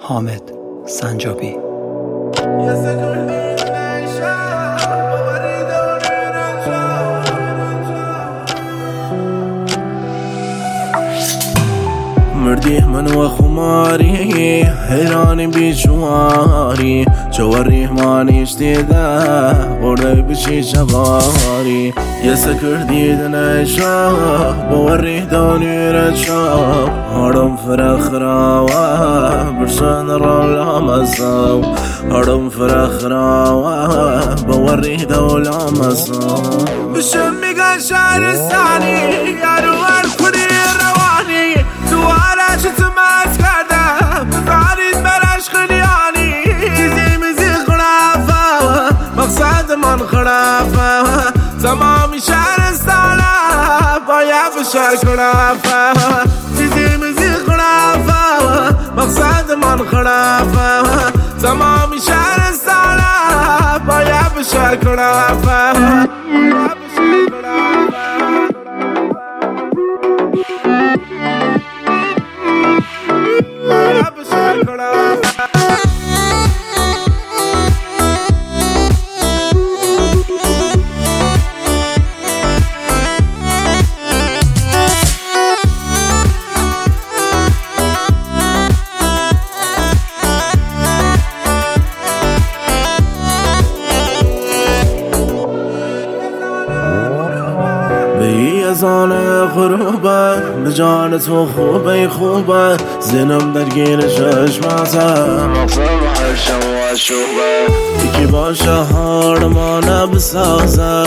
حامد سنجابی. مردی من و خماری حیرانی بیشواری جواری مانیش دیده برده بچی جواری یه سکر دیدن ایشا بوری دونی رچا هرم فرخ راوه برسن را لامساو هرم فرخ راوه بوری دولا مساو بشم میگن شهرستانی یارو کنی روانی دوارش تماس کردم بفرید برش خلیانی چیزی میزی خلافه مقصد من خلافه تمامی شهرستانه باید بشه خلافه چیزی میزی خلافه مقصد من خلافه تمامی شهرستانه باید بشه خلافه زان غروبه به جان تو خوبه زنم درگیر چشماته مقصد حشم و شوبه یکی باشه هارمانه بسازه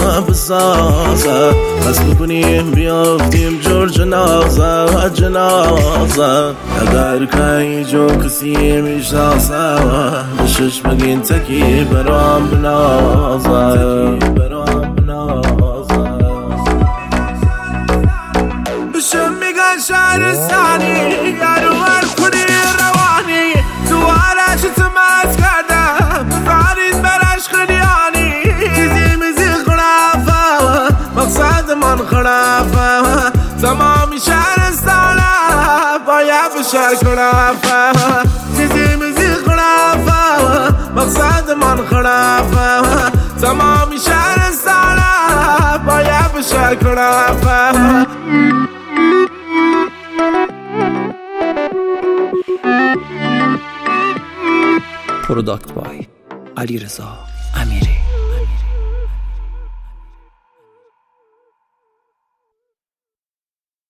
پس بکنیم بیافتیم جور جنازه اگر که جو کسی میشناسه بشش بگین تکی برام بنازه شهرستانی یارو کنی روانی دوارش تماس کردم بفرید برش خلیانی چیزی میزی خلافه مقصد من خلافه تمامی شهرستانه باید بشه خلافه چیزی میزی خلافه مقصد من خلافه تمامی شهرستانه باید بشه خلافه. Product by Ali Reza.